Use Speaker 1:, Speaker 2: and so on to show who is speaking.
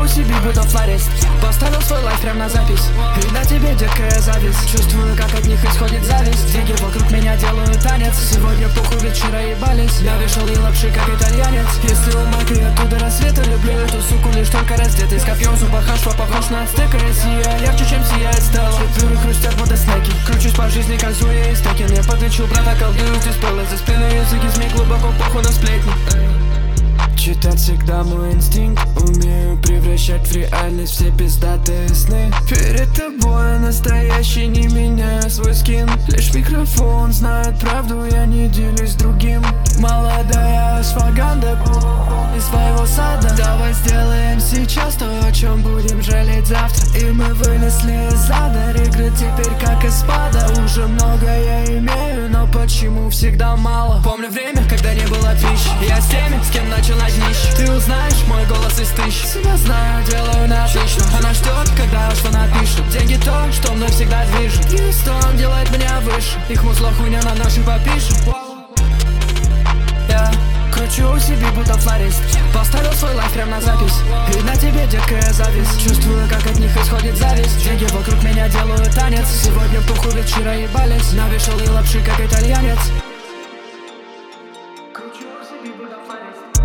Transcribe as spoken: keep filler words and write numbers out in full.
Speaker 1: у себя будто флорист. Поставил свой лайф прям на запись. И на тебе, детка, я завис. Чувствую, как от них исходит зависть. Деньги вокруг меня делают танец. Сегодня похуй, вечера ебались. Я вешал и лапши, как итальянец. Если у Майка, я оттуда рассвета. Люблю эту суку лишь только раздетый. С копьем в зубах, аж похож на ацтека. Я ярче, чем сияет стелла. Шипюры хрустят водоснеки. Кручусь по жизни, как Зуя и Стекин. Я подлечу, брата, колдую здесь пыло. За спиной языки змей, глубоко похуй на сплетни. Читать всегда мой инстинкт. Умею превращать в реальность все пиздатые сны. Перед тобой настоящий, не меняя свой скин. Лишь микрофон знает правду, я не делюсь с другим. Молодая ашваганда из своего сада. Давай сделаем сейчас то, о чем будем жалеть завтра. И мы вынесли из ада игры теперь как из спада. Уже много я имею, но почему всегда мало? Помню время, когда не было твич. Я с теми, с кем начал на днище. Ты узнаешь мой голос из тысяч. Себя знаю, делаю на отлично. Она ждет, когда что напишет. Деньги то, что мной всегда движет. И стон делает меня выше. Их музло хуйня на наши попишет. Я кручу у себя будто флорист. Поставил свой лайф прям на запись. И на тебе, детка, я завис. Чувствую, как от них исходит зависть. Деньги вокруг меня делают танец. Сегодня похуй, вечера ебались. Навешал и лапши, как итальянец. Кручу у себя будто флорист.